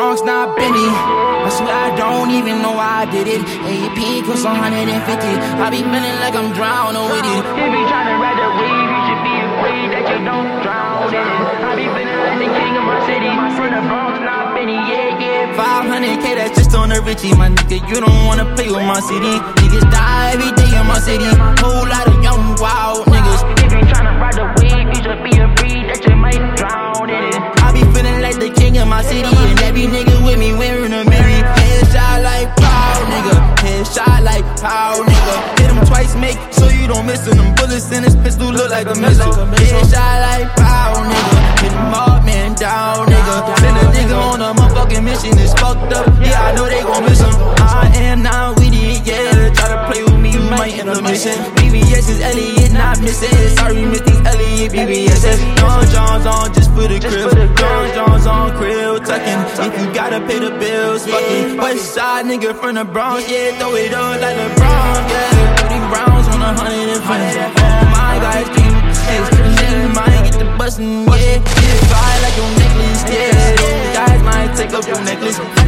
Bronx, not Benny. I swear I don't even know why I did it. AP costs 150. I be feeling like I'm drowning with it. If you tryna ride the wave, you should be afraid that you don't drown in it. I be feeling like the king of my city. From the Bronx, not Benny, yeah. 500K, that's just on the Richie. My nigga, you don't wanna play with my city. Niggas die every day in my city. Whole lot of young, wild niggas. If you tryna ride the wave, you should be afraid that you might drown in it. I be feeling like the king of my city. And every nigga with me wearing a mirror. Headshot like pow, nigga. Headshot like pow, nigga. Hit him twice, make sure you don't miss him. Them bullets in his pistol look like a missile. Headshot like pow, nigga. Hit him hard, man, down, nigga. Send a nigga on a motherfucking mission. It's fucked up, yeah, I know they gon' miss him. I am not with it, yeah. Try to play with me, you might end up missing. BBS is Elliot, not missing. Sorry, miss these Elliot, BBSS. Don John's on just for the crib. Don John's on krill tucking. If you gotta pay the bills, fuck it. West side nigga from the Bronx, yeah. Throw it up like LeBron, yeah. 30 rounds on 100 friends. Oh my God, it's 3 mistakes. The niggas might get the bustin', yeah. Fly like your necklace, yeah. Those guys might take up your necklace.